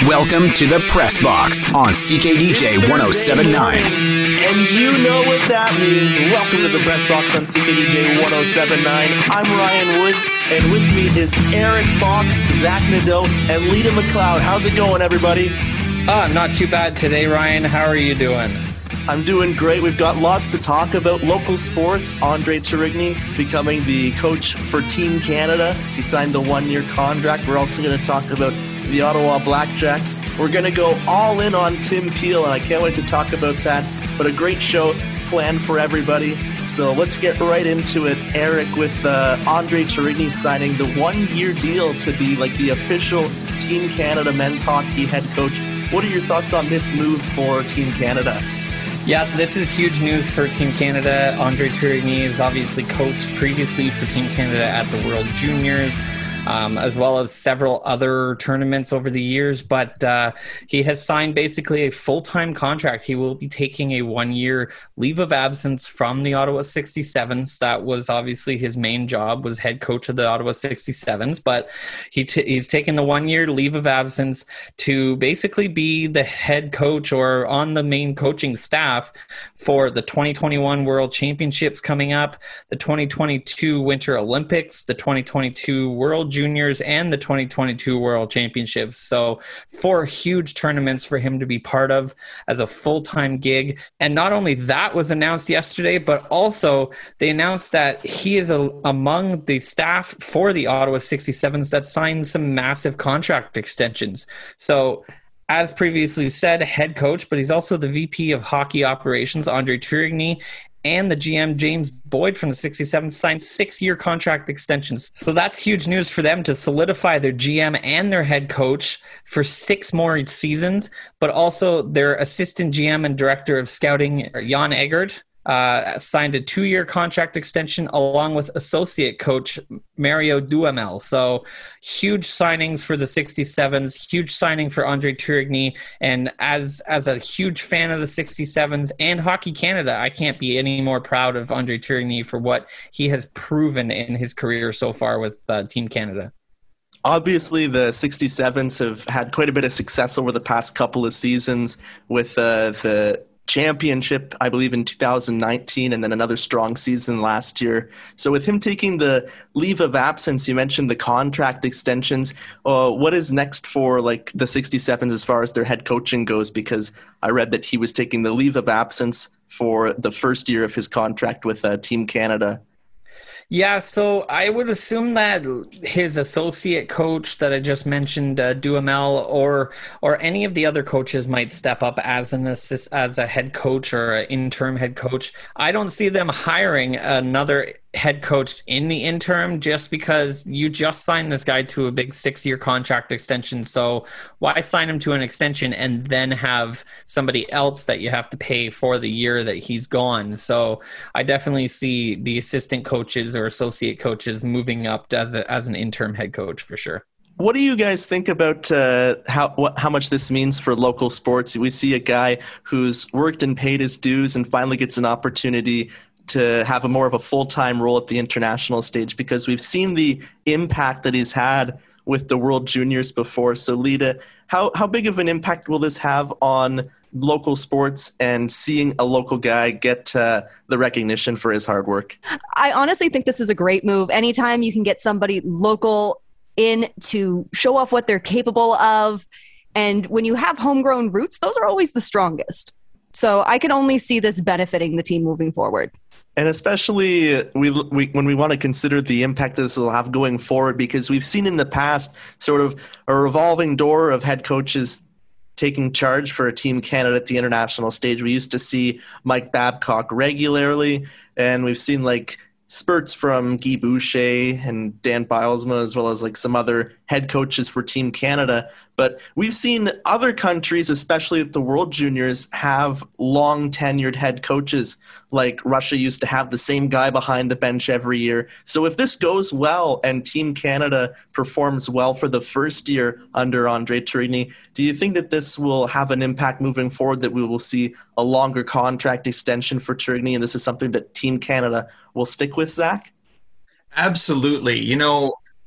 Welcome to the Press Box on CKDJ 1079. And you know what that means. Welcome to the Press Box on CKDJ 1079. I'm Ryan Woods, and with me is Eric Fox, Zach Nadeau, and Lita McLeod. How's it going, everybody? Not too bad today, Ryan. How are you doing? I'm doing great. We've got lots to talk about. Local sports, Andre Tourigny becoming the coach for Team Canada. He signed the one-year contract. We're also going to talk about the Ottawa Blackjacks. We're going to go all in on Tim Peel, and I can't wait to talk about that. But a great show planned for everybody. So let's get right into it, Eric, with Andre Tourigny signing the one-year deal to be like the official Team Canada men's hockey head coach. What are your thoughts on this move for Team Canada? Yeah, this is huge news for Team Canada. Andre Tourigny has obviously coached previously for Team Canada at the World Juniors, as well as several other tournaments over the years. But he has signed basically a full-time contract. He will be taking a one-year leave of absence from the Ottawa 67s. That was obviously his main job, was head coach of the Ottawa 67s. But he's taken the one-year leave of absence to basically be the head coach or on the main coaching staff for the 2021 World Championships coming up, the 2022 Winter Olympics, the 2022 World Juniors, and the 2022 World Championships. So 4 huge tournaments for him to be part of as a full-time gig. And not only that was announced yesterday, but also they announced that he is among the staff for the Ottawa 67s that signed some massive contract extensions. So as previously said, head coach, but he's also the VP of Hockey Operations, Andre Tourigny, and the GM, James Boyd from the 67 signed 6-year contract extensions. So that's huge news for them to solidify their GM and their head coach for 6 more seasons, but also their assistant GM and director of scouting, Jan Eggert, signed a 2-year contract extension along with associate coach Mario Duhamel. So huge signings for the 67s, huge signing for Andre Tourigny. And as a huge fan of the 67s and Hockey Canada, I can't be any more proud of Andre Tourigny for what he has proven in his career so far with Team Canada. Obviously, the 67s have had quite a bit of success over the past couple of seasons with the championship, I believe, in 2019, and then another strong season last year. So with him taking the leave of absence, you mentioned the contract extensions. What is next for like the 67s as far as their head coaching goes? Because I read that he was taking the leave of absence for the first year of his contract with Team Canada. Yeah, so I would assume that his associate coach that I just mentioned, Duhamel, or any of the other coaches might step up as as a head coach or an interim head coach. I don't see them hiring another head coach in the interim just because you just signed this guy to a big 6-year contract extension. So why sign him to an extension and then have somebody else that you have to pay for the year that he's gone? So I definitely see the assistant coaches or associate coaches moving up as an interim head coach for sure. What do you guys think about how much this means for local sports? We see a guy who's worked and paid his dues and finally gets an opportunity to have more of a full-time role at the international stage, because we've seen the impact that he's had with the World Juniors before. So Lita, how big of an impact will this have on local sports and seeing a local guy get the recognition for his hard work? I honestly think this is a great move. Anytime you can get somebody local in to show off what they're capable of, and when you have homegrown roots, those are always the strongest. So I can only see this benefiting the team moving forward. And especially when we want to consider the impact this will have going forward, because we've seen in the past sort of a revolving door of head coaches taking charge for Team Canada at the international stage. We used to see Mike Babcock regularly, and we've seen like spurts from Guy Boucher and Dan Bylsma, as well as like some other head coaches for Team Canada. But we've seen other countries, especially at the World Juniors, have long tenured head coaches. Like Russia used to have the same guy behind the bench every year. So if this goes well and Team Canada performs well for the first year under Andre Tourigny, do you think that this will have an impact moving forward, that we will see a longer contract extension for Tourigny, and this is something that Team Canada will stick with, Zach? Absolutely. You know,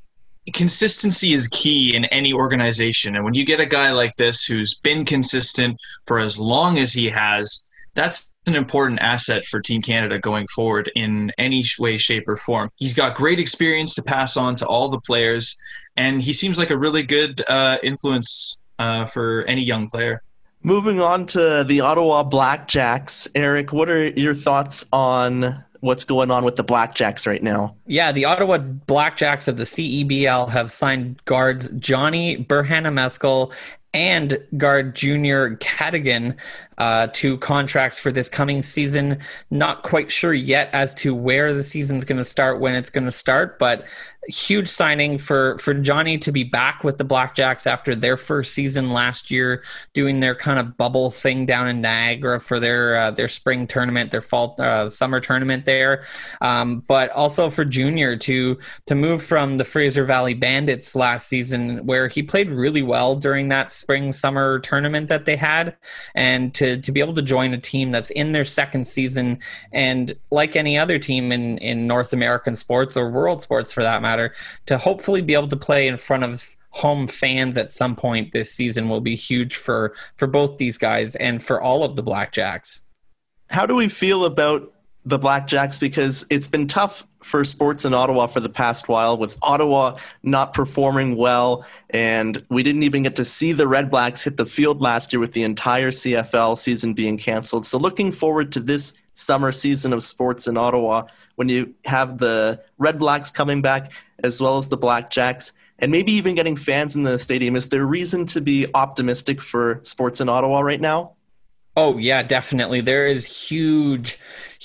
consistency is key in any organization. And when you get a guy like this who's been consistent for as long as he has, that's an important asset for Team Canada going forward in any way, shape, or form. He's got great experience to pass on to all the players, and he seems like a really good influence for any young player. Moving on to the Ottawa Blackjacks, Eric, what are your thoughts on what's going on with the Blackjacks right now? Yeah, the Ottawa Blackjacks of the CEBL have signed guards Johnny Burhanameskel and guard Junior Cadigan to contracts for this coming season. Not quite sure yet as to where the season's going to start, when it's going to start, but huge signing for Johnny to be back with the Blackjacks after their first season last year, doing their kind of bubble thing down in Niagara for their spring tournament, their fall summer tournament there. But also for Junior to move from the Fraser Valley Bandits last season, where he played really well during that spring summer tournament that they had, and to be able to join a team that's in their second season, and like any other team in North American sports or world sports for that matter, to hopefully be able to play in front of home fans at some point this season will be huge for both these guys and for all of the Blackjacks. How do we feel about the Blackjacks? Because it's been tough for sports in Ottawa for the past while, with Ottawa not performing well, and we didn't even get to see the Red Blacks hit the field last year with the entire CFL season being canceled. So looking forward to this summer season of sports in Ottawa, when you have the Red Blacks coming back as well as the Blackjacks, and maybe even getting fans in the stadium. Is there reason to be optimistic for sports in Ottawa right now? Oh, yeah, definitely. There is huge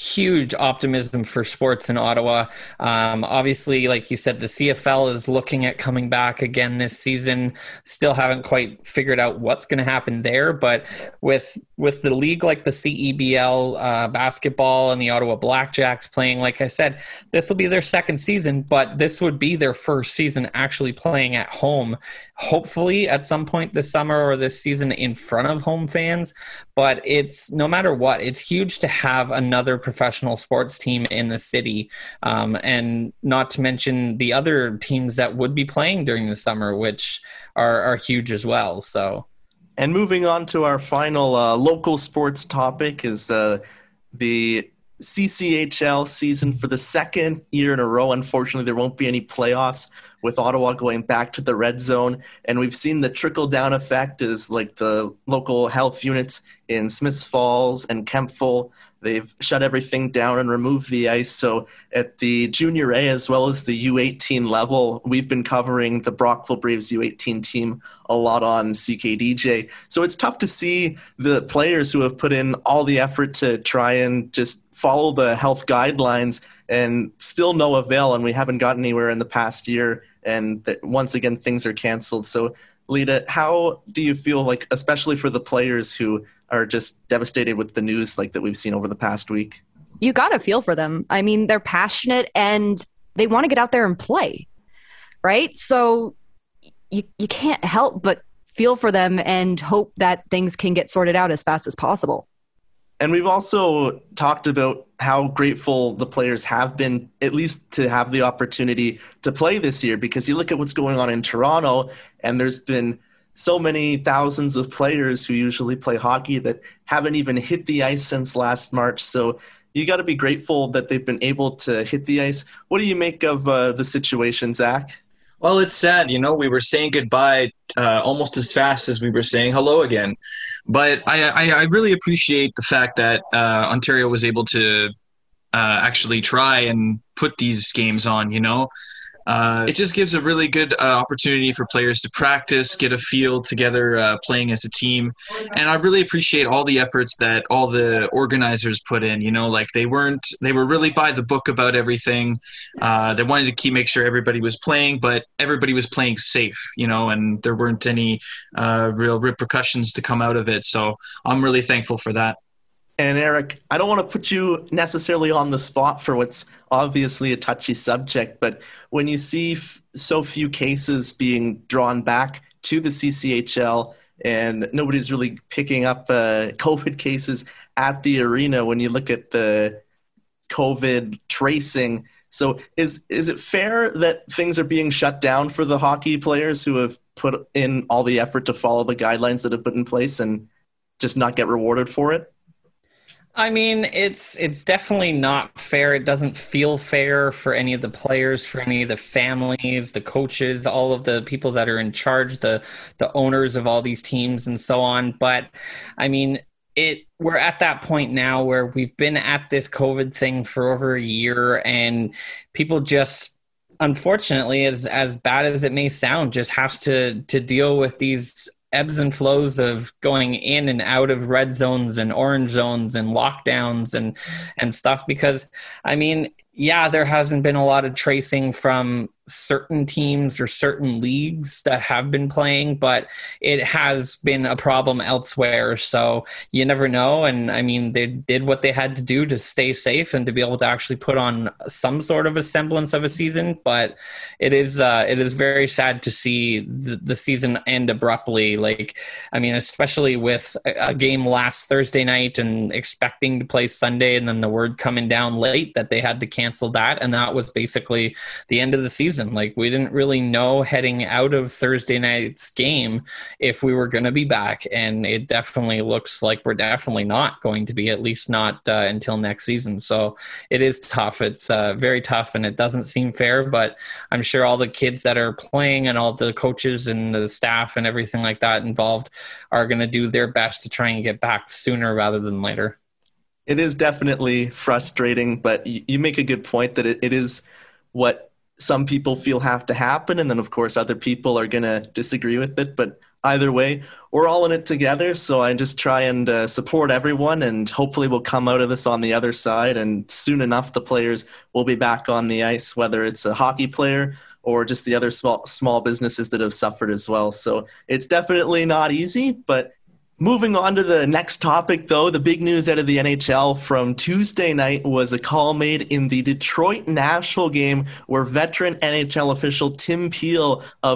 optimism for sports in Ottawa. Obviously, like you said, the CFL is looking at coming back again this season. Still haven't quite figured out what's going to happen there, but with the league like the CEBL basketball and the Ottawa Blackjacks playing, like I said, this will be their second season, but this would be their first season actually playing at home, hopefully at some point this summer or this season in front of home fans. But it's, no matter what, it's huge to have another professional sports team in the city, and not to mention the other teams that would be playing during the summer, which are huge as well. So, and moving on to our final local sports topic is the CCHL season for the second year in a row. Unfortunately, there won't be any playoffs, with Ottawa going back to the red zone. And we've seen the trickle-down effect is like the local health units in Smiths Falls and Kemptville, they've shut everything down and removed the ice. So at the Junior A as well as the U18 level, we've been covering the Brockville Braves U18 team a lot on CKDJ. So it's tough to see the players who have put in all the effort to try and just follow the health guidelines and still no avail, and we haven't gotten anywhere in the past year, and that once again things are canceled. So Lita, how do you feel, like, especially for the players who are just devastated with the news like that we've seen over the past week? You got to feel for them. I mean, they're passionate and they want to get out there and play, right? So you can't help but feel for them and hope that things can get sorted out as fast as possible. And we've also talked about how grateful the players have been, at least to have the opportunity to play this year, because you look at what's going on in Toronto, and there's been so many thousands of players who usually play hockey that haven't even hit the ice since last March. So you got to be grateful that they've been able to hit the ice. What do you make of the situation, Zach? Well, it's sad. You know, we were saying goodbye almost as fast as we were saying hello again. But I really appreciate the fact that Ontario was able to actually try and put these games on, you know. It just gives a really good opportunity for players to practice, get a feel together playing as a team. And I really appreciate all the efforts that all the organizers put in, you know, like they were really by the book about everything. They wanted to make sure everybody was playing, but everybody was playing safe, you know, and there weren't any real repercussions to come out of it. So I'm really thankful for that. And Eric, I don't want to put you necessarily on the spot for what's obviously a touchy subject, but when you see so few cases being drawn back to the CCHL and nobody's really picking up COVID cases at the arena, when you look at the COVID tracing So is it fair that things are being shut down for the hockey players who have put in all the effort to follow the guidelines that have put in place and just not get rewarded for it? I mean, it's definitely not fair. It doesn't feel fair for any of the players, for any of the families, the coaches, all of the people that are in charge, the owners of all these teams and so on. But I mean, we're at that point now where we've been at this COVID thing for over a year, and people just, unfortunately, as bad as it may sound, just have to deal with these ebbs and flows of going in and out of red zones and orange zones and lockdowns and stuff. Because I mean, yeah, there hasn't been a lot of tracing from certain teams or certain leagues that have been playing, but it has been a problem elsewhere. So you never know. And I mean, they did what they had to do to stay safe and to be able to actually put on some sort of a semblance of a season. But it is very sad to see the season end abruptly. Like, I mean, especially with a game last Thursday night and expecting to play Sunday, and then the word coming down late that they had to cancel that. And that was basically the end of the season. Like, we didn't really know heading out of Thursday night's game if we were going to be back. And it definitely looks like we're definitely not going to be, at least not until next season. So it is tough. It's very tough, and it doesn't seem fair, but I'm sure all the kids that are playing and all the coaches and the staff and everything like that involved are going to do their best to try and get back sooner rather than later. It is definitely frustrating, but you make a good point that it is what some people feel have to happen, and then of course other people are going to disagree with it. But either way, we're all in it together, so I just try and support everyone, and hopefully we'll come out of this on the other side, and soon enough the players will be back on the ice, whether it's a hockey player or just the other small businesses that have suffered as well. So it's definitely not easy. But moving on to the next topic, though, the big news out of the NHL from Tuesday night was a call made in the Detroit-Nashville game where veteran NHL official Tim Peel of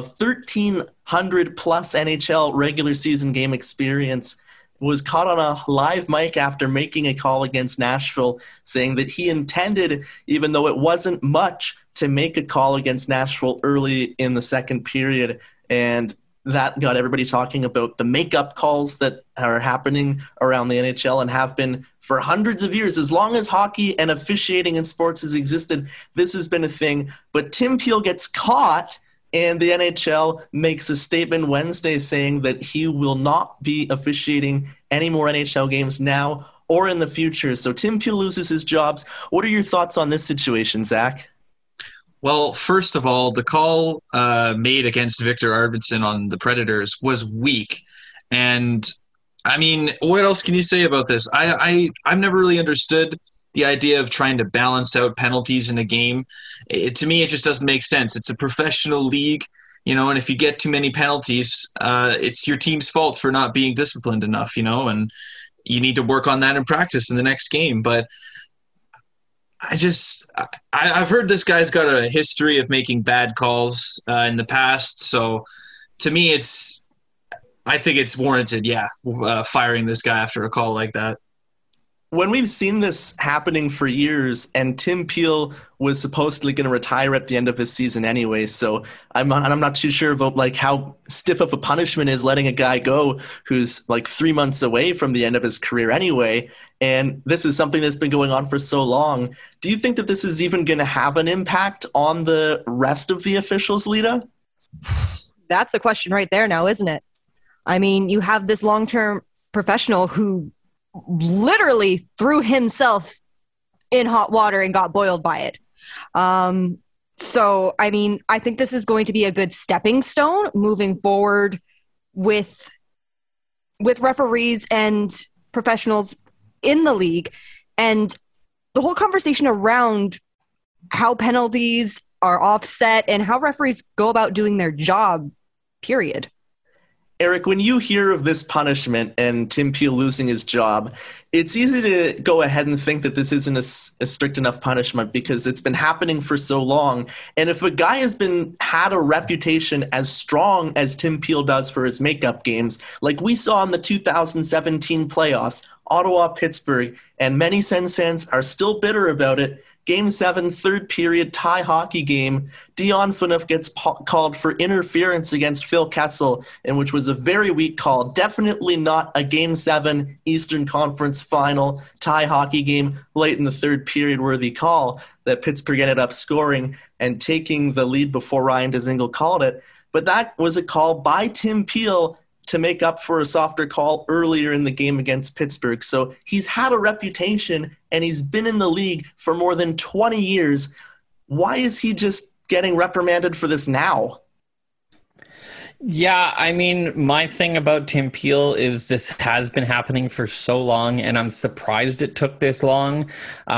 1,300-plus NHL regular season game experience was caught on a live mic after making a call against Nashville, saying that he intended, even though it wasn't much, to make a call against Nashville early in the second period. And that got everybody talking about the makeup calls that are happening around the NHL and have been for hundreds of years. As long as hockey and officiating in sports has existed, this has been a thing. But Tim Peel gets caught, and the NHL makes a statement Wednesday saying that he will not be officiating any more NHL games now or in the future. So Tim Peel loses his jobs. What are your thoughts on this situation, Zach? Well, first of all, the call made against Victor Arvidsson on the Predators was weak. And, I mean, what else can you say about this? I've never really understood the idea of trying to balance out penalties in a game. To me, it just doesn't make sense. It's a professional league, you know, and if you get too many penalties, it's your team's fault for not being disciplined enough, you know, and you need to work on that in practice in the next game. But I've heard this guy's got a history of making bad calls in the past. So to me, I think it's warranted, firing this guy after a call like that. When we've seen this happening for years, and Tim Peel was supposedly going to retire at the end of this season anyway, so I'm not too sure about like how stiff of a punishment is letting a guy go who's like 3 months away from the end of his career anyway, and this is something that's been going on for so long. Do you think that this is even going to have an impact on the rest of the officials, Lita? That's a question right there now, isn't it? I mean, you have this long-term professional who literally threw himself in hot water and got boiled by it. So, I mean, I think this is going to be a good stepping stone moving forward with referees and professionals in the league, and the whole conversation around how penalties are offset and how referees go about doing their job, period. Eric, when you hear of this punishment and Tim Peel losing his job, it's easy to go ahead and think that this isn't a strict enough punishment because it's been happening for so long. And if a guy has had a reputation as strong as Tim Peel does for his makeup games, like we saw in the 2017 playoffs, Ottawa, Pittsburgh, and many Sens fans are still bitter about it, Game 7, third period tie hockey game. Dion Phaneuf gets called for interference against Phil Kessel, in which was a very weak call. Definitely not a Game 7 Eastern Conference final tie hockey game late in the third period worthy call that Pittsburgh ended up scoring and taking the lead before Ryan Dzingel called it. But that was a call by Tim Peel to make up for a softer call earlier in the game against Pittsburgh. So he's had a reputation and he's been in the league for more than 20 years. Why is he just getting reprimanded for this now? Yeah, I mean, my thing about Tim Peel is this has been happening for so long, and I'm surprised it took this long.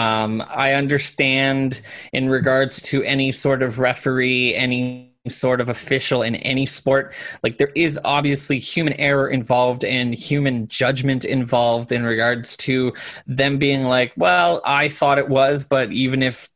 I understand in regards to any sort of referee, any sort of official in any sport, like there is obviously human error involved and human judgment involved in regards to them being like, well, I thought it was, but even if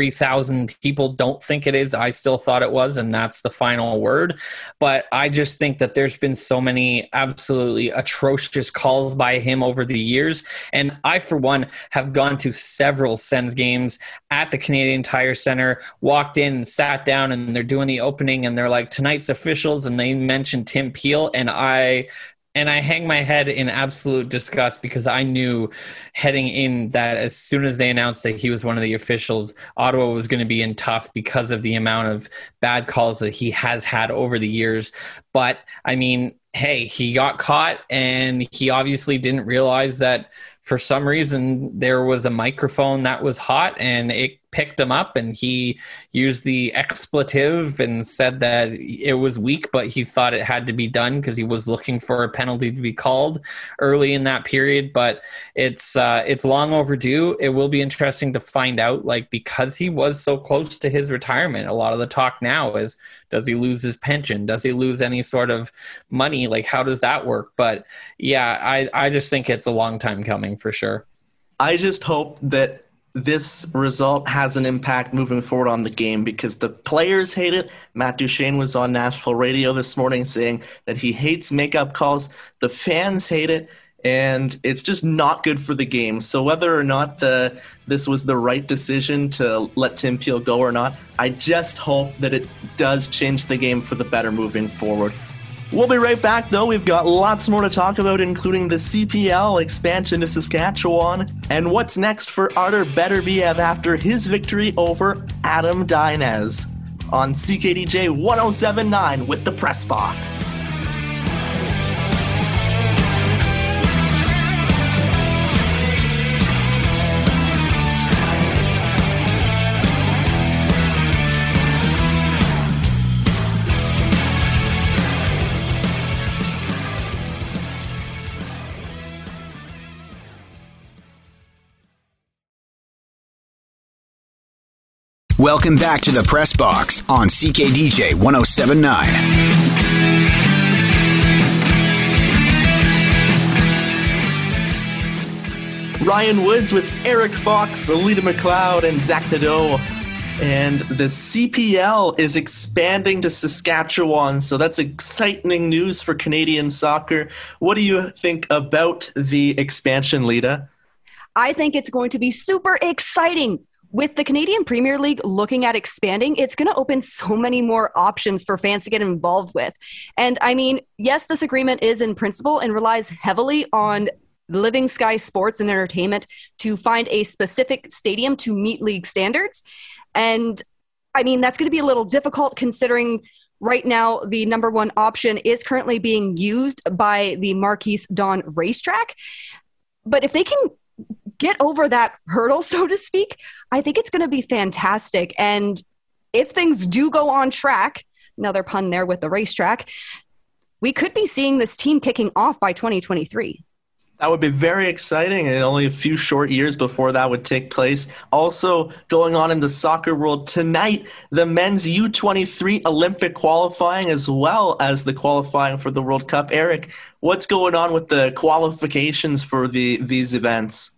3,000 people don't think it is, I still thought it was, and that's the final word. But I just think that there's been so many absolutely atrocious calls by him over the years, and I, for one, have gone to several Sens games at the Canadian Tire Center, walked in and sat down, and they're doing the opening, and they're like, tonight's officials, and they mentioned Tim Peel, and I hang my head in absolute disgust because I knew heading in that as soon as they announced that he was one of the officials, Ottawa was going to be in tough because of the amount of bad calls that he has had over the years. But, I mean, hey, he got caught and he obviously didn't realize that for some reason there was a microphone that was hot and it picked him up, and he used the expletive and said that it was weak, but he thought it had to be done because he was looking for a penalty to be called early in that period. But it's long overdue. It will be interesting to find out, like, because he was so close to his retirement, a lot of the talk now is, does he lose his pension? Does he lose any sort of money? Like, how does that work? But yeah, I just think it's a long time coming for sure. I just hope that this result has an impact moving forward on the game, because the players hate it. Matt Duchene was on Nashville radio this morning saying that he hates makeup calls. The fans hate it, and it's just not good for the game. So whether or not this was the right decision to let Tim Peel go or not, I just hope that it does change the game for the better moving forward. We'll be right back, though. We've got lots more to talk about, including the CPL expansion to Saskatchewan and what's next for Artur Beterbiev after his victory over Adam Dinez on CKDJ 107.9 with the Press Box. Welcome back to the Press Box on CKDJ 107.9. Ryan Woods with Eric Fox, Alita McLeod, and Zach Nadeau. And the CPL is expanding to Saskatchewan, so that's exciting news for Canadian soccer. What do you think about the expansion, Lita? I think it's going to be super exciting. With the Canadian Premier League looking at expanding, it's going to open so many more options for fans to get involved with. And I mean, yes, this agreement is in principle and relies heavily on Living Sky Sports and Entertainment to find a specific stadium to meet league standards. And I mean, that's going to be a little difficult considering right now the number one option is currently being used by the Marquise Don racetrack. But if they can get over that hurdle, so to speak, I think it's going to be fantastic. And if things do go on track, another pun there with the racetrack, we could be seeing this team kicking off by 2023. That would be very exciting, and only a few short years before that would take place. Also going on in the soccer world tonight, the men's U23 Olympic qualifying as well as the qualifying for the World Cup. Eric, what's going on with the qualifications for these events?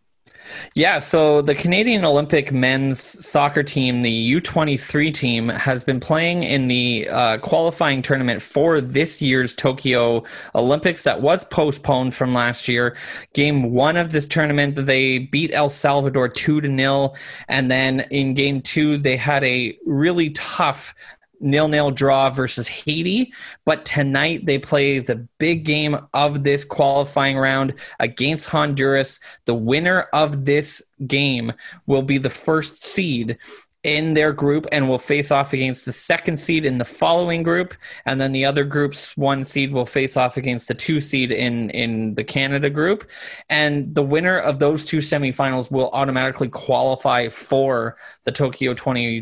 Yeah, so the Canadian Olympic men's soccer team, the U23 team, has been playing in the qualifying tournament for this year's Tokyo Olympics that was postponed from last year. Game 1 of this tournament, they beat El Salvador 2-0, and then in game 2, they had a really tough 0-0 draw versus Haiti, but tonight they play the big game of this qualifying round against Honduras. The winner of this game will be the first seed in their group and will face off against the second seed in the following group, and then the other group's 1 seed will face off against the 2 seed in the Canada group, and the winner of those 2 semifinals will automatically qualify for the Tokyo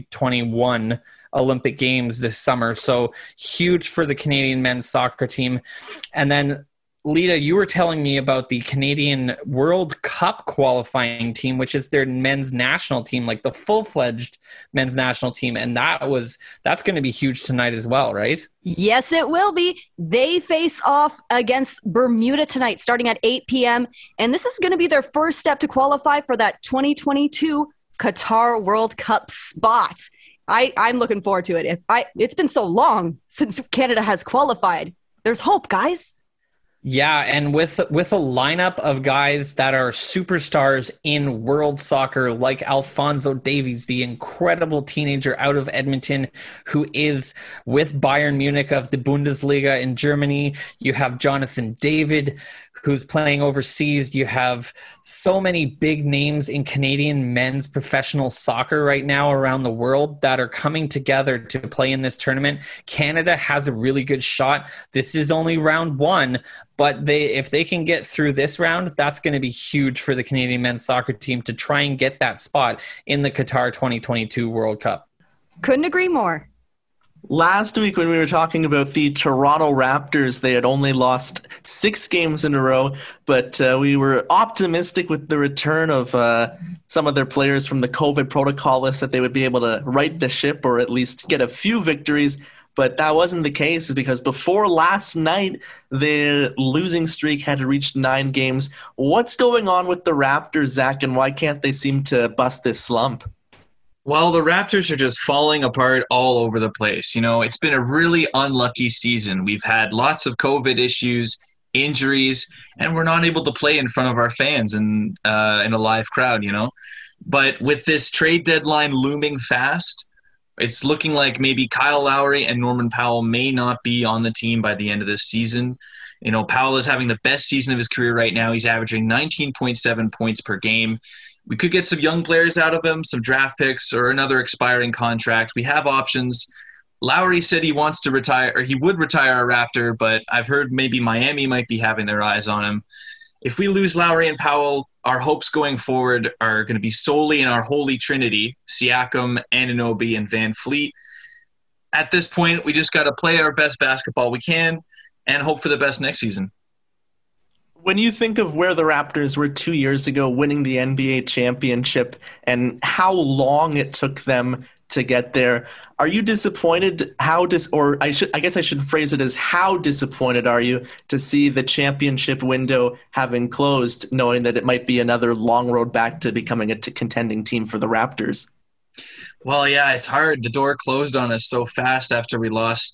2021 Olympic Games this summer. So huge for the Canadian men's soccer team. And then Lita, you were telling me about the Canadian World Cup qualifying team, which is their men's national team, like the full-fledged men's national team. And that's going to be huge tonight as well, right? Yes, it will be. They face off against Bermuda tonight, starting at 8 p.m. And this is going to be their first step to qualify for that 2022 Qatar World Cup spot. I'm looking forward to it. It's been so long since Canada has qualified. There's hope, guys. Yeah, and with a lineup of guys that are superstars in world soccer, like Alphonso Davies, the incredible teenager out of Edmonton, who is with Bayern Munich of the Bundesliga in Germany. You have Jonathan David, who's playing overseas. You have so many big names in Canadian men's professional soccer right now around the world that are coming together to play in this tournament. Canada has a really good shot. This is only round 1, but if they can get through this round, that's going to be huge for the Canadian men's soccer team to try and get that spot in the Qatar 2022 World Cup. Couldn't agree more. Last week when we were talking about the Toronto Raptors, they had only lost 6 games in a row, but we were optimistic with the return of some of their players from the COVID protocol list that they would be able to right the ship or at least get a few victories. But that wasn't the case because before last night, the losing streak had reached 9 games. What's going on with the Raptors, Zach, and why can't they seem to bust this slump? Well, the Raptors are just falling apart all over the place. You know, it's been a really unlucky season. We've had lots of COVID issues, injuries, and we're not able to play in front of our fans and in a live crowd, you know. But with this trade deadline looming fast, it's looking like maybe Kyle Lowry and Norman Powell may not be on the team by the end of this season. You know, Powell is having the best season of his career right now. He's averaging 19.7 points per game. We could get some young players out of him, some draft picks, or another expiring contract. We have options. Lowry said he wants to retire, or he would retire a Raptor, but I've heard maybe Miami might be having their eyes on him. If we lose Lowry and Powell, our hopes going forward are going to be solely in our holy trinity, Siakam, Anunoby, and Van Fleet. At this point, we just got to play our best basketball we can and hope for the best next season. When you think of where the Raptors were 2 years ago winning the NBA championship and how long it took them to get there, are you disappointed? I guess I should phrase it as how disappointed are you to see the championship window having closed, knowing that it might be another long road back to becoming a contending team for the Raptors? Well, yeah, it's hard. The door closed on us so fast after we lost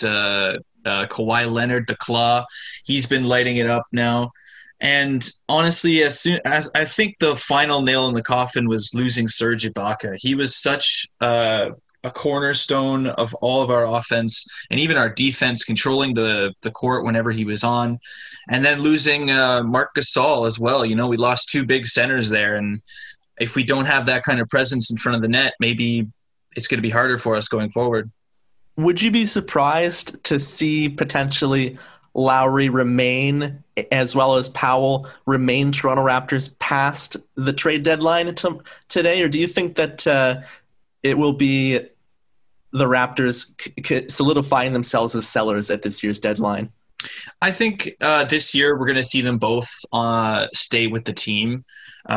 Kawhi Leonard, the Claw. He's been lighting it up now. And honestly, as soon as I think the final nail in the coffin was losing Serge Ibaka. He was such a cornerstone of all of our offense and even our defense, controlling the court whenever he was on. And then losing Marc Gasol as well. You know, we lost 2 big centers there. And if we don't have that kind of presence in front of the net, maybe it's going to be harder for us going forward. Would you be surprised to see potentially Lowry remain, as well as Powell remain Toronto Raptors past the trade deadline today? Or do you think that it will be the Raptors solidifying themselves as sellers at this year's deadline? I think this year we're going to see them both stay with the team.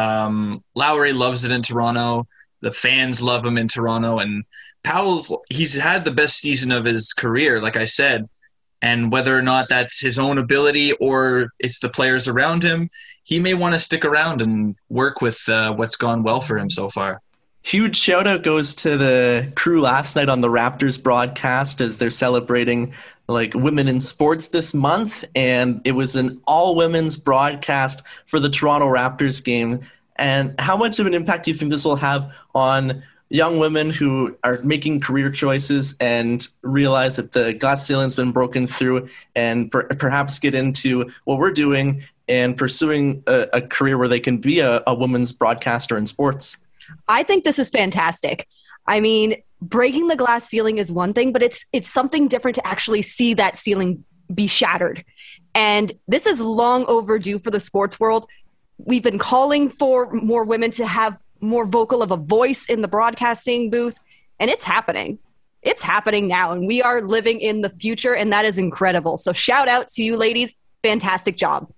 Lowry loves it in Toronto. The fans love him in Toronto. And he's had the best season of his career, like I said. And whether or not that's his own ability or it's the players around him, he may want to stick around and work with what's gone well for him so far. Huge shout out goes to the crew last night on the Raptors broadcast as they're celebrating like women in sports this month, and it was an all women's broadcast for the Toronto Raptors game. And how much of an impact do you think this will have on young women who are making career choices and realize that the glass ceiling's been broken through and perhaps get into what we're doing and pursuing a career where they can be a women's broadcaster in sports? I think this is fantastic. I mean, breaking the glass ceiling is one thing, but it's something different to actually see that ceiling be shattered. And this is long overdue for the sports world. We've been calling for more women to have more vocal of a voice in the broadcasting booth, and it's happening. It's happening now, and we are living in the future, and that is incredible. So shout out to you ladies. Fantastic job.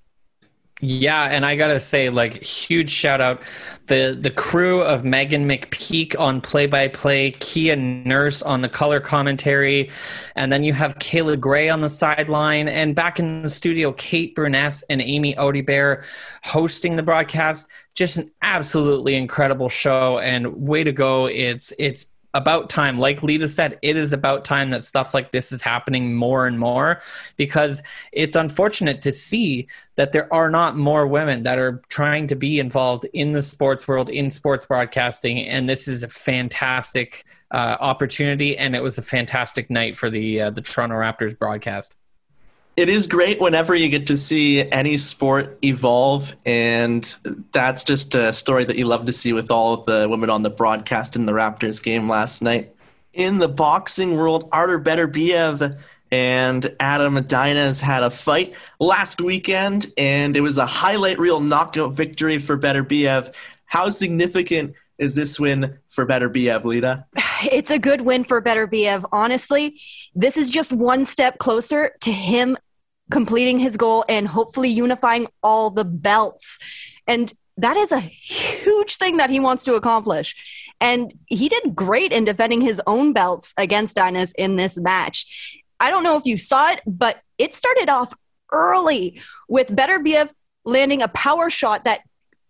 Yeah, and I gotta say, like, huge shout out the crew of Megan McPeak on play-by-play, Kia Nurse on the color commentary, and then you have Kayla Gray on the sideline, and back in the studio, Kate Burness and Amy Audibert hosting the broadcast. Just an absolutely incredible show, and way to go. It's about time. Like Lita said, it is about time that stuff like this is happening more and more, because it's unfortunate to see that there are not more women that are trying to be involved in the sports world, in sports broadcasting. And this is a fantastic opportunity. And it was a fantastic night for the Toronto Raptors broadcast. It is great whenever you get to see any sport evolve, and that's just a story that you love to see with all of the women on the broadcast in the Raptors game last night. In the boxing world, Artur Beterbiev and Adam Dines had a fight last weekend, and it was a highlight reel knockout victory for Beterbiev. How significant is this win for Beterbiev, Lita? It's a good win for Beterbiev. Honestly, this is just one step closer to him completing his goal and hopefully unifying all the belts. And that is a huge thing that he wants to accomplish. And he did great in defending his own belts against Dines in this match. I don't know if you saw it, but it started off early with Beterbiev landing a power shot that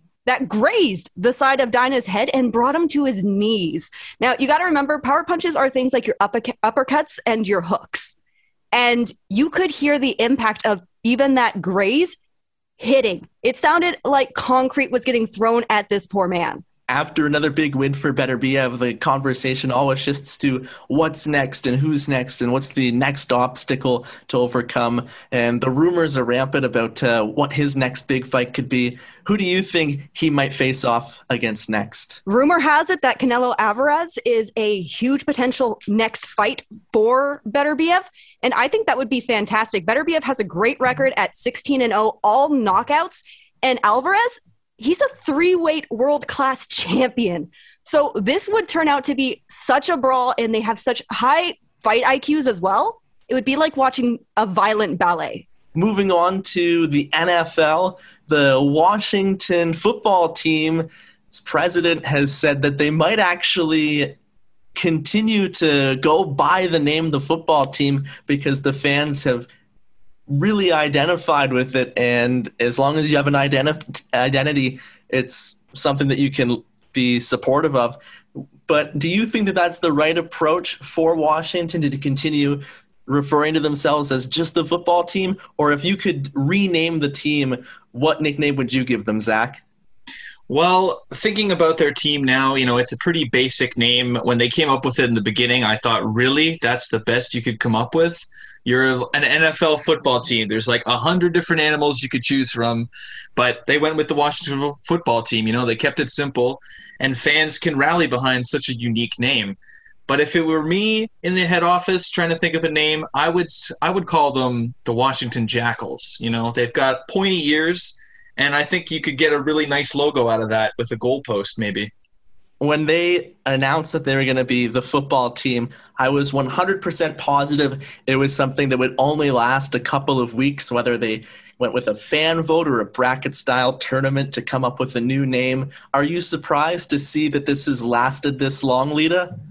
grazed the side of Dines' head and brought him to his knees. Now, you got to remember, power punches are things like your uppercuts and your hooks. And you could hear the impact of even that graze hitting. It sounded like concrete was getting thrown at this poor man. After another big win for Beterbiev, the conversation always shifts to what's next and who's next and what's the next obstacle to overcome. And the rumors are rampant about what his next big fight could be. Who do you think he might face off against next? Rumor has it that Canelo Alvarez is a huge potential next fight for Beterbiev. And I think that would be fantastic. Beterbiev has a great record at 16-0, all knockouts. And Alvarez, he's a 3-weight world-class champion. So this would turn out to be such a brawl, and they have such high fight IQs as well. It would be like watching a violent ballet. Moving on to the NFL, the Washington football team's president has said that they might actually continue to go by the name the football team because the fans have really identified with it, and as long as you have an identity, it's something that you can be supportive of. But do you think that that's the right approach for Washington to continue referring to themselves as just the football team? Or if you could rename the team, what nickname would you give them, Zach? Well, thinking about their team now, it's a pretty basic name. When they came up with it in the beginning, I thought, really? That's the best you could come up with? You're an NFL football team. There's like 100 different animals you could choose from, but they went with the Washington football team. They kept it simple, and fans can rally behind such a unique name. But if it were me in the head office trying to think of a name, I would call them the Washington Jackals. They've got pointy ears, and I think you could get a really nice logo out of that with a goalpost maybe. When they announced that they were going to be the football team, I was 100% positive it was something that would only last a couple of weeks, whether they went with a fan vote or a bracket-style tournament to come up with a new name. Are you surprised to see that this has lasted this long, Lita?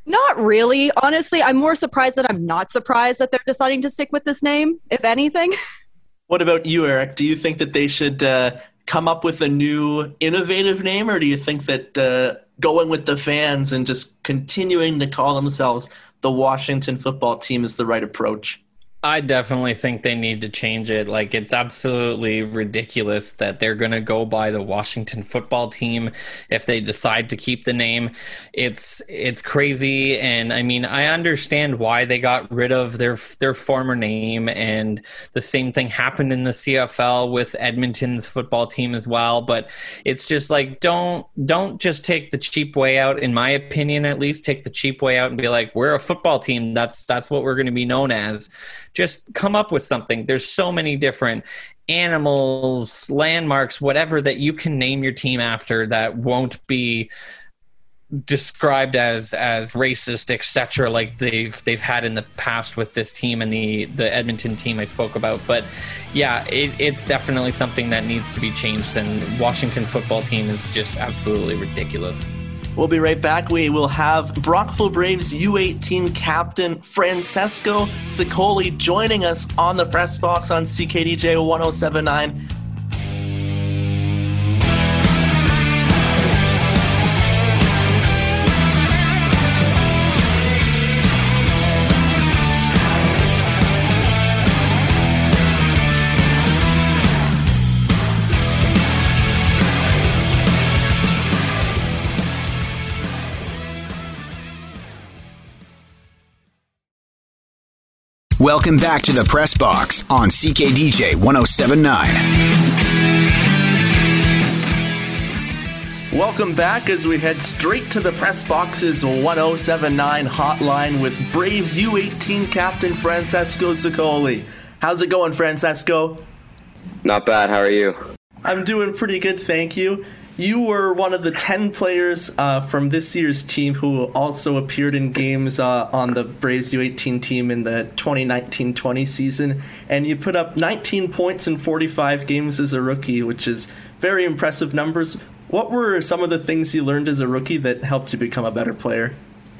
Not really. Honestly, I'm more surprised that I'm not surprised that they're deciding to stick with this name, if anything. What about you, Eric? Do you think that they should come up with a new innovative name, or do you think that going with the fans and just continuing to call themselves the Washington football team is the right approach? I definitely think they need to change it. Like, it's absolutely ridiculous that they're going to go by the Washington football team if they decide to keep the name. It's crazy. And I mean, I understand why they got rid of their former name, and the same thing happened in the CFL with Edmonton's football team as well. But it's just like, don't just take the cheap way out. In my opinion, at least, take the cheap way out and be like, we're a football team. That's what we're going to be known as. Just come up with something. There's so many different animals, landmarks, whatever that you can name your team after that won't be described as racist, etc., like they've had in the past with this team and the Edmonton team I spoke about. But yeah, it's definitely something that needs to be changed, and Washington football team is just absolutely ridiculous. We'll be right back. We will have Brockville Braves U18 captain Francesco Ciccoli joining us on the press box on CKDJ 1079. Welcome back to the Press Box on CKDJ 1079. Welcome back as we head straight to the Press Box's 1079 hotline with Braves U18 captain Francesco Ciccoli. How's it going, Francesco? Not bad. How are you? I'm doing pretty good, thank you. You were one of the 10 players from this year's team who also appeared in games on the Braves U18 team in the 2019-20 season, and you put up 19 points in 45 games as a rookie, which is very impressive numbers. What were some of the things you learned as a rookie that helped you become a better player?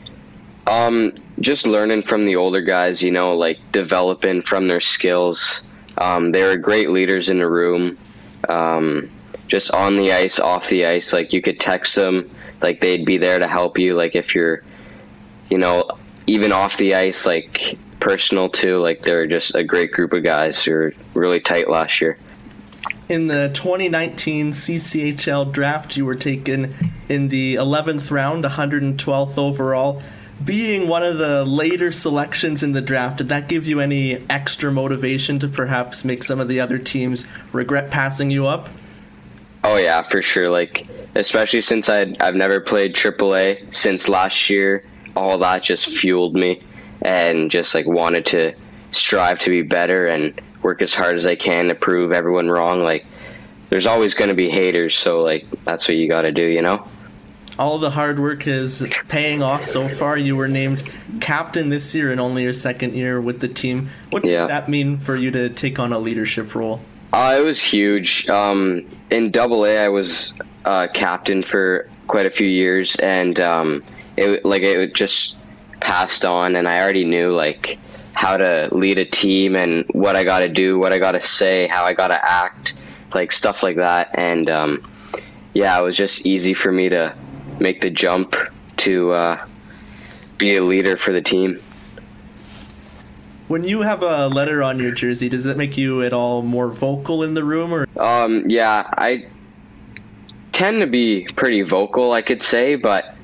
Just learning from the older guys, like developing from their skills. They were great leaders in the room. Just on the ice, off the ice, like you could text them, like they'd be there to help you. Like if you're, even off the ice, like personal too, like they're just a great group of guys who were really tight last year. In the 2019 CCHL draft, you were taken in the 11th round, 112th overall. Being one of the later selections in the draft, did that give you any extra motivation to perhaps make some of the other teams regret passing you up? Oh yeah, for sure. Like, especially since I've never played AAA since last year, all that just fueled me and just like wanted to strive to be better and work as hard as I can to prove everyone wrong. Like, there's always going to be haters, so like that's what you got to do, All the hard work is paying off so far. You were named captain this year in only your second year with the team. What did that mean for you to take on a leadership role? It was huge. In AA, I was captain for quite a few years, and it just passed on, and I already knew like how to lead a team and what I got to do, what I got to say, how I got to act, like stuff like that. And it was just easy for me to make the jump to be a leader for the team. When you have a letter on your jersey, does that make you at all more vocal in the room? Or I tend to be pretty vocal, I could say, but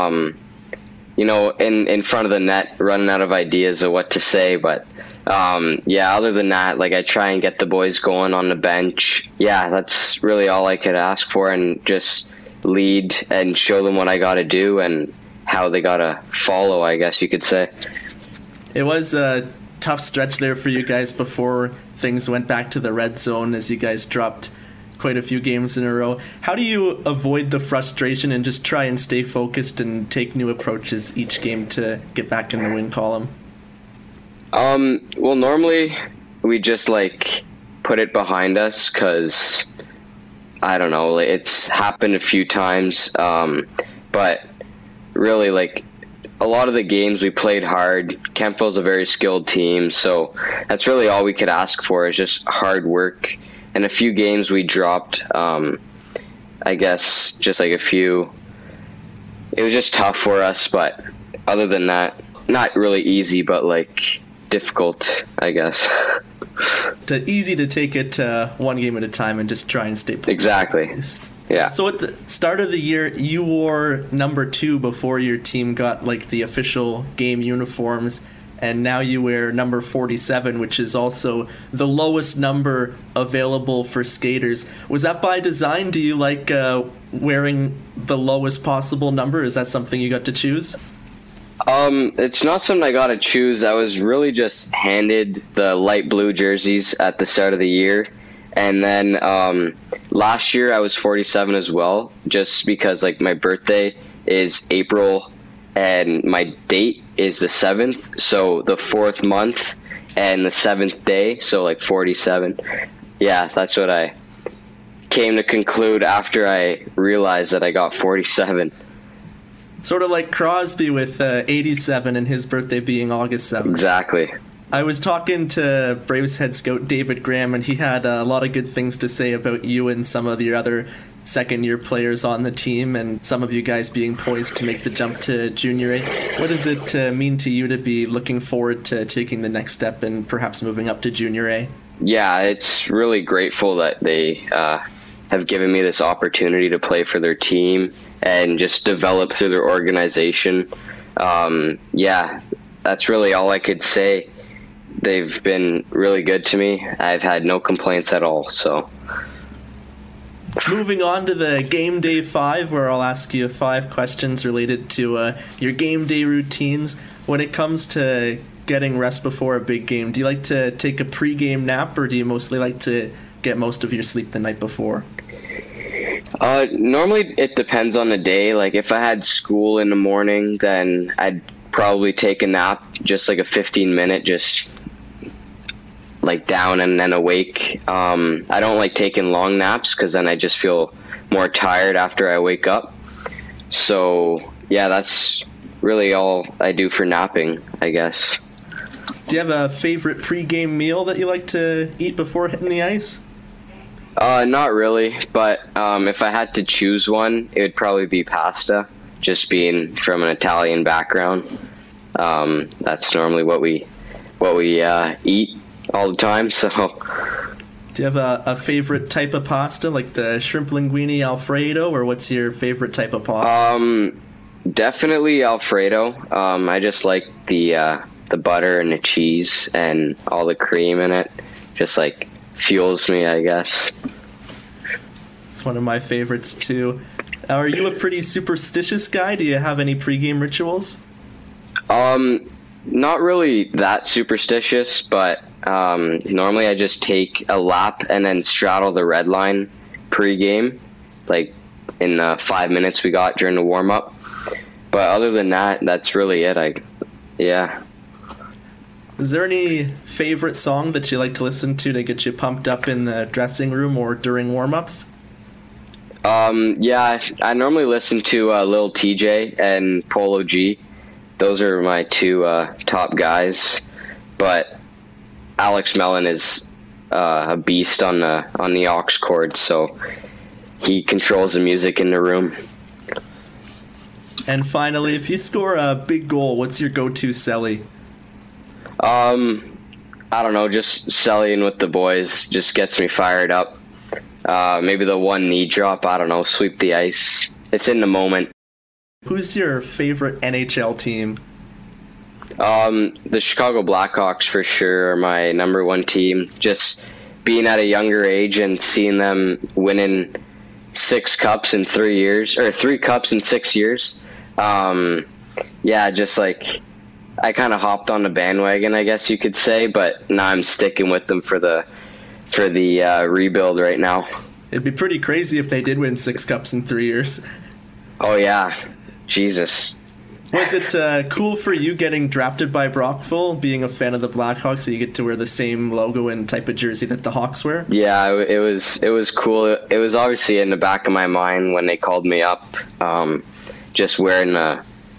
in front of the net, running out of ideas of what to say. But other than that, like I try and get the boys going on the bench. Yeah, that's really all I could ask for, and just lead and show them what I got to do and how they got to follow, I guess you could say. It was a tough stretch there for you guys before things went back to the red zone as you guys dropped quite a few games in a row. How do you avoid the frustration and just try and stay focused and take new approaches each game to get back in the win column? Well, normally we just like put it behind us because I don't know, it's happened a few times, but really like a lot of the games we played hard. Kemptville's a very skilled team, so that's really all we could ask for is just hard work. And a few games we dropped, I guess, just like a few. It was just tough for us, but other than that, not really easy, but like difficult, I guess. Easy to take it one game at a time and just try and stay focused. Exactly. Yeah. So at the start of the year, you wore number 2 before your team got like the official game uniforms, and now you wear number 47, which is also the lowest number available for skaters. Was that by design? Do you like wearing the lowest possible number? Is that something you got to choose? It's not something I got to choose. I was really just handed the light blue jerseys at the start of the year. And then last year I was 47 as well, just because like my birthday is April and my date is the 7th. So the 4th month and the 7th day. So like 47. Yeah, that's what I came to conclude after I realized that I got 47. Sort of like Crosby with 87 and his birthday being August 7th. Exactly. I was talking to Braves head scout David Graham, and he had a lot of good things to say about you and some of the other second-year players on the team, and some of you guys being poised to make the jump to Junior A. What does it mean to you to be looking forward to taking the next step and perhaps moving up to Junior A? Yeah, it's really grateful that they have given me this opportunity to play for their team and just develop through their organization. Yeah, that's really all I could say. They've been really good to me. I've had no complaints at all. So, moving on to the Game Day 5, where I'll ask you 5 questions related to your game day routines. When it comes to getting rest before a big game, do you like to take a pre-game nap, or do you mostly like to get most of your sleep the night before? Normally it depends on the day. Like if I had school in the morning, then I'd probably take a nap, just like a 15-minute, just like down and then awake. I don't like taking long naps because then I just feel more tired after I wake up. So yeah, that's really all I do for napping, I guess. Do you have a favorite pre-game meal that you like to eat before hitting the ice? Not really, but if I had to choose one, it would probably be pasta, just being from an Italian background. That's normally what we eat all the time, so. Do you have a favorite type of pasta, like the shrimp linguine Alfredo, or what's your favorite type of pasta? Definitely Alfredo. I just like the butter and the cheese and all the cream in it. Just like fuels me, I guess. It's one of my favorites too. Are you a pretty superstitious guy? Do you have any pregame rituals? Not really that superstitious, but normally I just take a lap and then straddle the red line pregame, like in the 5 minutes we got during the warm-up. But other than that, that's really it. Yeah. Is there any favorite song that you like to listen to get you pumped up in the dressing room or during warm-ups? Yeah, I normally listen to Lil TJ and Polo G. Those are my 2 top guys. But Alex Mellon is a beast on the aux cord, so he controls the music in the room. And finally, if you score a big goal, what's your go-to celly? I don't know, just cellying with the boys just gets me fired up. Maybe the one knee drop, I don't know, sweep the ice. It's in the moment. Who's your favorite NHL team? The Chicago Blackhawks for sure are my number 1 team. Just being at a younger age and seeing them winning 6 cups in 3 years, or 3 cups in 6 years. Yeah, just like I kind of hopped on the bandwagon, I guess you could say, but now I'm sticking with them for the rebuild right now. It'd be pretty crazy if they did win 6 cups in 3 years. Oh yeah, Jesus. Was it cool for you getting drafted by Brockville, being a fan of the Blackhawks, so you get to wear the same logo and type of jersey that the Hawks wear? Yeah, it was cool. It was obviously in the back of my mind when they called me up, just wearing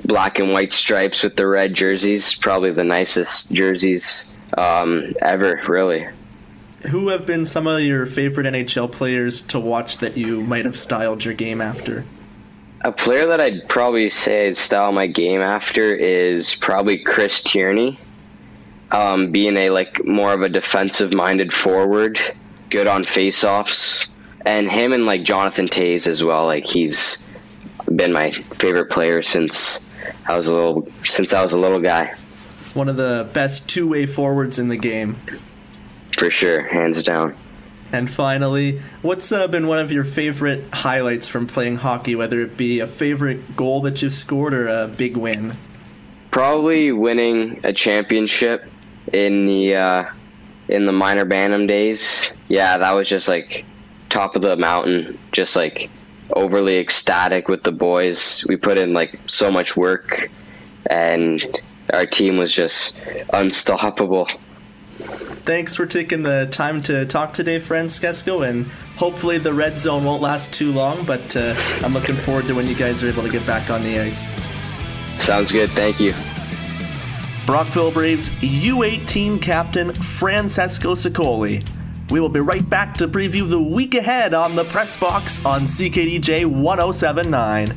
black and white stripes with the red jerseys. Probably the nicest jerseys ever, really. Who have been some of your favorite NHL players to watch that you might have styled your game after? A player that I'd probably say I'd style my game after is probably Chris Tierney. Being a more of a defensive-minded forward, good on face-offs, and him and Jonathan Toews as well. He's been my favorite player since I was a little guy. One of the best two-way forwards in the game. For sure, hands down. And finally, what's been one of your favorite highlights from playing hockey, whether it be a favorite goal that you've scored or a big win? Probably winning a championship in the minor Bantam days. Yeah, that was just top of the mountain, just overly ecstatic with the boys. We put in so much work, and our team was just unstoppable. Thanks for taking the time to talk today, Francesco, and hopefully the red zone won't last too long, but I'm looking forward to when you guys are able to get back on the ice. Sounds good, thank you. Brockville Braves U18 captain Francesco Sicoli. We will be right back to preview the week ahead on the Press Box on CKDJ 107.9.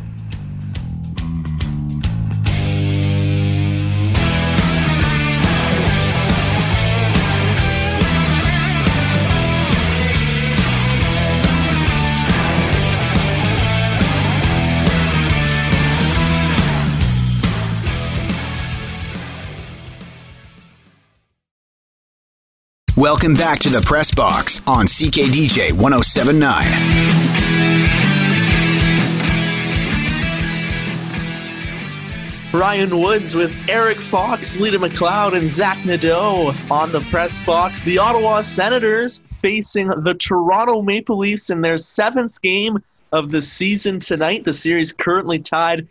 Welcome back to the Press Box on CKDJ 107.9. Ryan Woods with Eric Fox, Lita McLeod, and Zach Nadeau on the Press Box. The Ottawa Senators facing the Toronto Maple Leafs in their 7th game of the season tonight. The series currently tied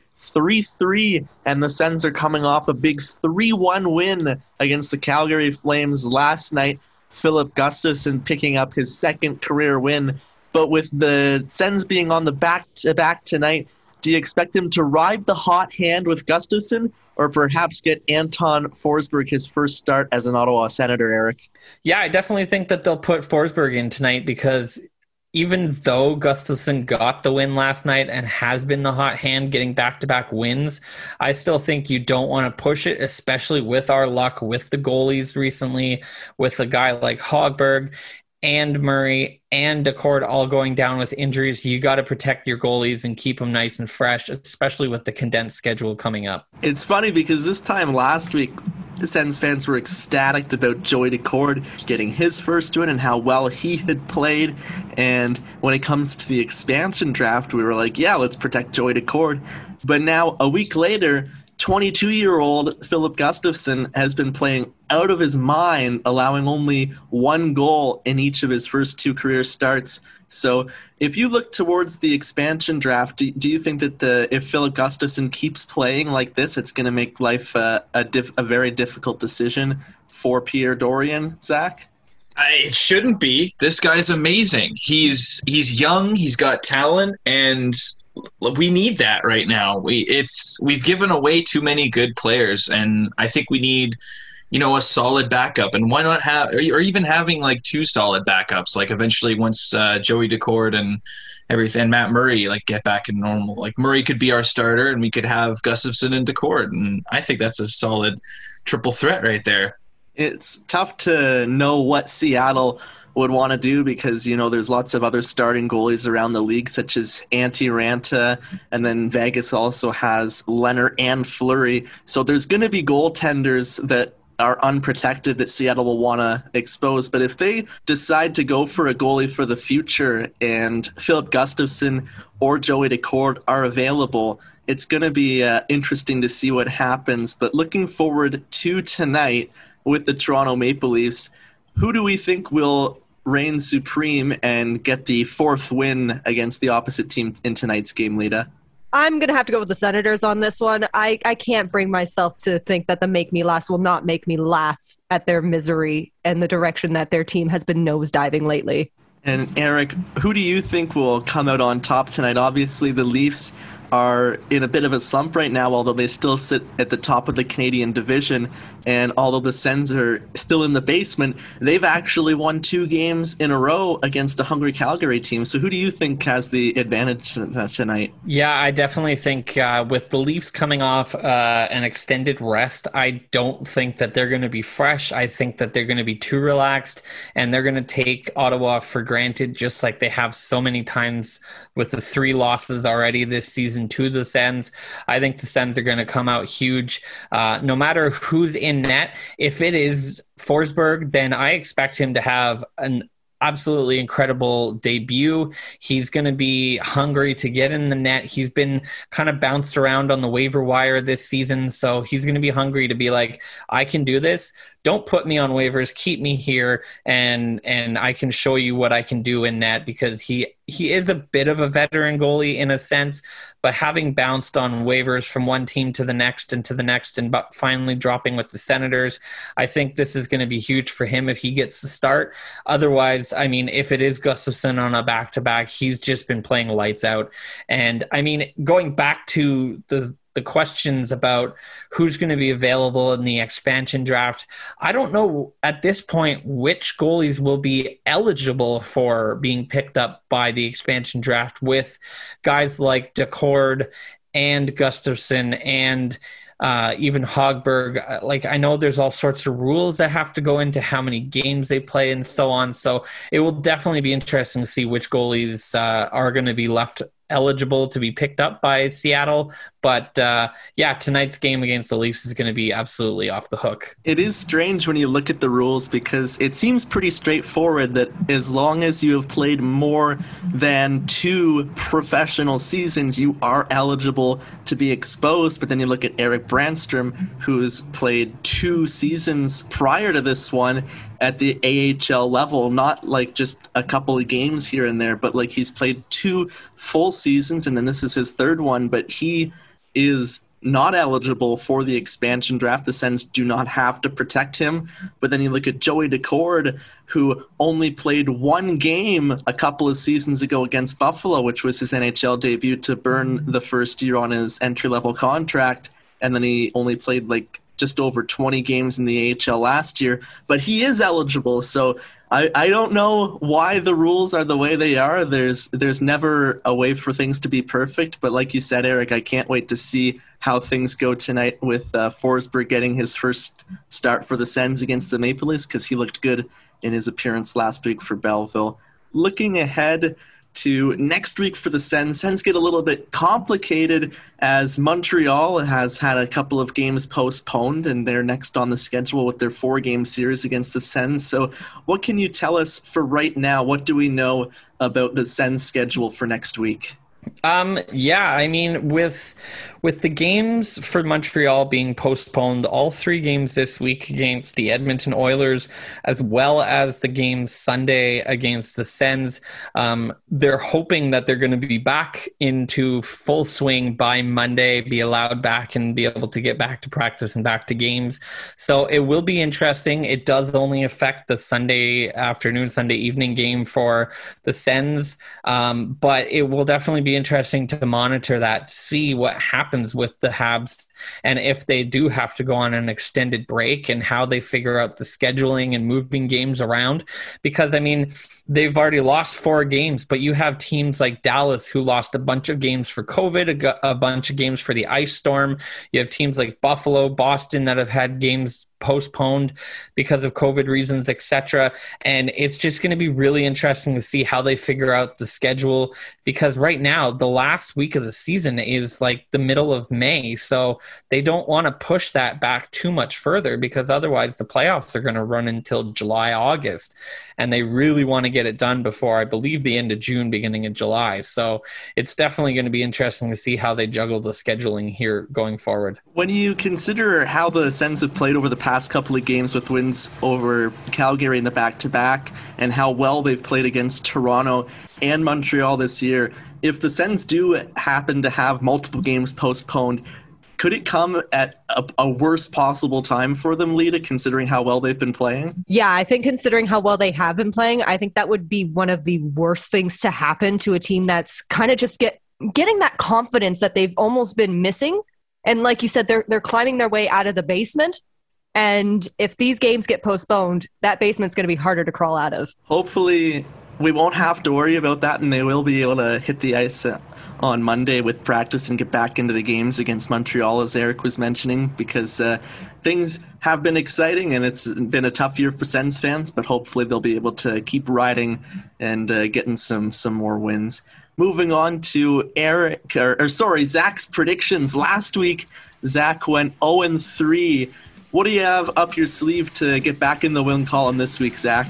3-3, and the Sens are coming off a big 3-1 win against the Calgary Flames last night. Philip Gustafsson picking up his 2nd career win. But with the Sens being on the back-to-back tonight, do you expect him to ride the hot hand with Gustafsson, or perhaps get Anton Forsberg his first start as an Ottawa Senator, Eric? Yeah, I definitely think that they'll put Forsberg in tonight, because even though Gustafsson got the win last night and has been the hot hand getting back-to-back wins, I still think you don't want to push it, especially with our luck with the goalies recently, with a guy like Hogberg and Murray and Decord all going down with injuries. You got to protect your goalies and keep them nice and fresh, especially with the condensed schedule coming up. It's funny because this time last week, the Sens fans were ecstatic about Joey Decord getting his first win and how well he had played. And when it comes to the expansion draft, we were like, yeah, let's protect Joey Decord. But now, a week later, 22-year-old Philip Gustafsson has been playing out of his mind, allowing only 1 goal in each of his first 2 career starts. So if you look towards the expansion draft, do you think that if Philip Gustafsson keeps playing like this, it's going to make life a very difficult decision for Pierre Dorion, Zach? It shouldn't be. This guy's amazing. He's young, he's got talent, and we need that right now. We've given away too many good players, and I think we need a solid backup. And why not have, or even having 2 solid backups, eventually once Joey Decord and everything, and Matt Murray get back in normal. Murray could be our starter, and we could have Gustafsson and Decord, and I think that's a solid triple threat right there. It's tough to know what Seattle would want to do because, there's lots of other starting goalies around the league, such as Antti Ranta, and then Vegas also has Leonard and Fleury. So there's going to be goaltenders that are unprotected that Seattle will want to expose. But if they decide to go for a goalie for the future and Philip Gustafsson or Joey Decord are available, it's going to be interesting to see what happens. But looking forward to tonight with the Toronto Maple Leafs, who do we think will reign supreme and get the 4th win against the opposite team in tonight's game, Lita? I'm going to have to go with the Senators on this one. I can't bring myself to think that the Make Me Last will not make me laugh at their misery and the direction that their team has been nosediving lately. And Eric, who do you think will come out on top tonight? Obviously, the Leafs are in a bit of a slump right now, although they still sit at the top of the Canadian division. And although the Sens are still in the basement, they've actually won 2 games in a row against a hungry Calgary team. So who do you think has the advantage tonight? Yeah, I definitely think with the Leafs coming off an extended rest, I don't think that they're going to be fresh. I think that they're going to be too relaxed, and they're going to take Ottawa for granted, just like they have so many times with the 3 losses already this season to the Sens. I think the Sens are going to come out huge. No matter who's in net, if it is Forsberg, then I expect him to have an absolutely incredible debut. He's going to be hungry to get in the net. He's been kind of bounced around on the waiver wire this season, so he's going to be hungry to be like, I can do this. Don't put me on waivers. Keep me here, and I can show you what I can do in net, because he is a bit of a veteran goalie in a sense, but having bounced on waivers from one team to the next and to the next, and finally dropping with the Senators, I think this is going to be huge for him if he gets to start. Otherwise, I mean, if it is Gustafsson on a back-to-back, he's just been playing lights out. And I mean, going back to the questions about who's going to be available in the expansion draft, I don't know at this point which goalies will be eligible for being picked up by the expansion draft, with guys like Decord and Gustafsson and even Hogberg. Like, I know there's all sorts of rules that have to go into how many games they play and so on. So it will definitely be interesting to see which goalies are going to be left eligible to be picked up by Seattle. But yeah, tonight's game against the Leafs is going to be absolutely off the hook. It is strange when you look at the rules, because it seems pretty straightforward that as long as you have played more than 2 professional seasons, you are eligible to be exposed. But then you look at Erik Brannstrom, who's played 2 seasons prior to this one at the AHL level, not like just a couple of games here and there, but like he's played 2 full seasons, and then this is his 3rd one, but he is not eligible for the expansion draft. The Sens do not have to protect him. But then you look at Joey Decord, who only played 1 game a couple of seasons ago against Buffalo, which was his NHL debut, to burn the first year on his entry-level contract, and then he only played like just over 20 games in the AHL last year, but he is eligible. So I don't know why the rules are the way they are. There's never a way for things to be perfect, but like you said, Eric, I can't wait to see how things go tonight with Forsberg getting his first start for the Sens against the Maple Leafs, because he looked good in his appearance last week for Belleville. Looking ahead to next week for the Sens get a little bit complicated, as Montreal has had a couple of games postponed, and they're next on the schedule with their 4-game series against the Sens. So what can you tell us for right now? What do we know about the Sens schedule for next week? Yeah, I mean, with the games for Montreal being postponed, all 3 games this week against the Edmonton Oilers, as well as the game Sunday against the Sens, they're hoping that they're going to be back into full swing by Monday, be allowed back and be able to get back to practice and back to games. So it will be interesting. It does only affect the Sunday afternoon, Sunday evening game for the Sens, but it will definitely be interesting to monitor that, see what happens with the Habs, and if they do have to go on an extended break, and how they figure out the scheduling and moving games around. Because, I mean, they've already lost 4 games, but you have teams like Dallas who lost a bunch of games for COVID, a bunch of games for the ice storm. You have teams like Buffalo, Boston that have had games postponed because of COVID reasons, etc. And it's just going to be really interesting to see how they figure out the schedule, because right now the last week of the season is like the middle of May. So they don't want to push that back too much further, because otherwise the playoffs are going to run until July, August. And they really want to get it done before, I believe, the end of June, beginning of July. So it's definitely going to be interesting to see how they juggle the scheduling here going forward. When you consider how the Sens have played over the past couple of games with wins over Calgary in the back-to-back, and how well they've played against Toronto and Montreal this year, if the Sens do happen to have multiple games postponed, could it come at a worst possible time for them, Lita, considering how well they've been playing? Yeah, I think considering how well they have been playing, I think that would be one of the worst things to happen to a team that's kind of just getting that confidence that they've almost been missing. And like you said, they're climbing their way out of the basement. And if these games get postponed, that basement's going to be harder to crawl out of. Hopefully we won't have to worry about that, and they will be able to hit the ice on Monday with practice and get back into the games against Montreal, as Eric was mentioning, because things have been exciting and it's been a tough year for Sens fans, but hopefully they'll be able to keep riding and getting some more wins. Moving on to Zach's predictions. Last week, Zach went 0-3. What do you have up your sleeve to get back in the win column this week, Zach?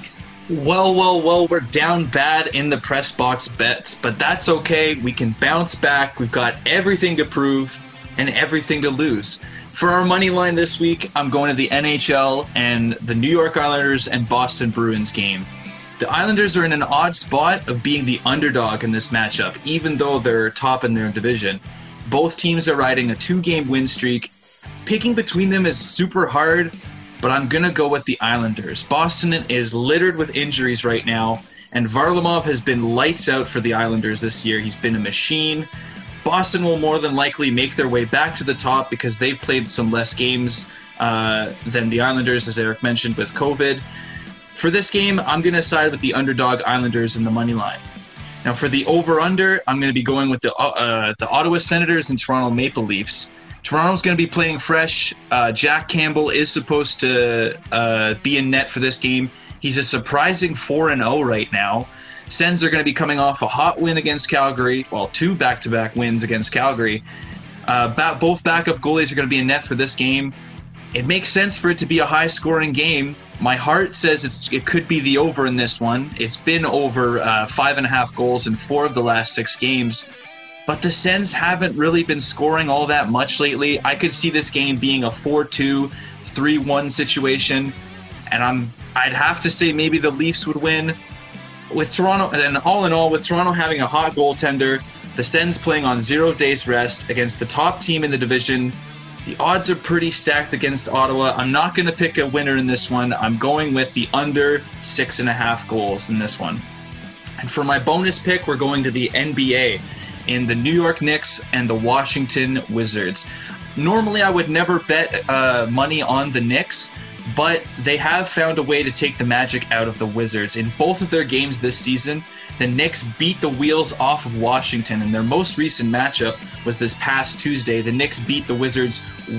Well, we're down bad in the press box bets, but that's okay. We can bounce back. We've got everything to prove and everything to lose. For our money line this week, I'm going to the NHL and the New York Islanders and Boston Bruins game. The Islanders are in an odd spot of being the underdog in this matchup, even though they're top in their division. Both teams are riding a 2-game win streak. Picking between them is super hard, but I'm going to go with the Islanders. Boston is littered with injuries right now, and Varlamov has been lights out for the Islanders this year. He's been a machine. Boston will more than likely make their way back to the top because they've played some less games than the Islanders, as Eric mentioned, with COVID. For this game, I'm going to side with the underdog Islanders in the money line. Now, for the over-under, I'm going to be going with the Ottawa Senators and Toronto Maple Leafs. Toronto's going to be playing fresh. Jack Campbell is supposed to be in net for this game. He's a surprising 4-0 right now. Sens are going to be coming off a hot win against Calgary. Well, 2 back-to-back wins against Calgary. Both backup goalies are going to be in net for this game. It makes sense for it to be a high-scoring game. My heart says it could be the over in this one. It's been over 5.5 goals in 4 of the last 6 games. But the Sens haven't really been scoring all that much lately. I could see this game being a 4-2, 3-1 situation. And I'd have to say maybe the Leafs would win. With Toronto, and all in all, with Toronto having a hot goaltender, the Sens playing on 0 days rest against the top team in the division, the odds are pretty stacked against Ottawa. I'm not going to pick a winner in this one. I'm going with the under 6.5 goals in this one. And for my bonus pick, we're going to the NBA in the New York Knicks and the Washington Wizards. Normally, I would never bet money on the Knicks, but they have found a way to take the magic out of the Wizards. In both of their games this season, the Knicks beat the wheels off of Washington, and their most recent matchup was this past Tuesday. The Knicks beat the Wizards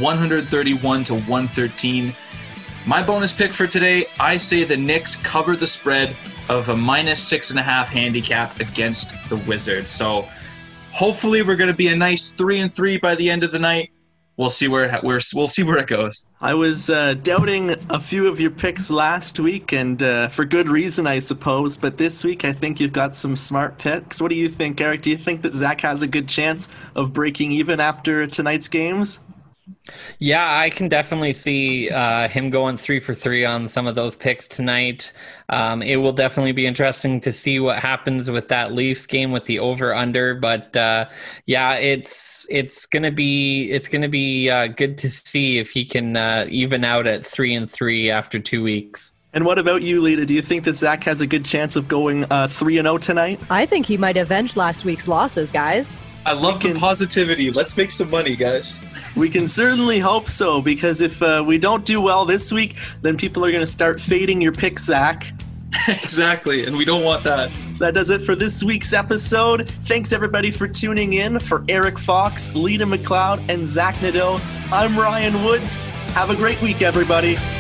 131-113. My bonus pick for today, I say the Knicks cover the spread of a -6.5 handicap against the Wizards. So hopefully we're going to be a nice 3-3 by the end of the night. We'll see where it goes. I was doubting a few of your picks last week, and for good reason, I suppose. But this week, I think you've got some smart picks. What do you think, Eric? Do you think that Zach has a good chance of breaking even after tonight's games? Yeah, I can definitely see him going 3 for 3 on some of those picks tonight. It will definitely be interesting to see what happens with that Leafs game with the over/under. But yeah, it's gonna be good to see if he can even out at 3-3 after 2 weeks. And what about you, Lita? Do you think that Zach has a good chance of going 3-0 tonight? I think he might avenge last week's losses, guys. I love the positivity. Let's make some money, guys. We can certainly hope so, because if we don't do well this week, then people are going to start fading your pick, Zach. Exactly, and we don't want that. So that does it for this week's episode. Thanks, everybody, for tuning in. For Eric Fox, Lita McLeod, and Zach Nadeau, I'm Ryan Woods. Have a great week, everybody.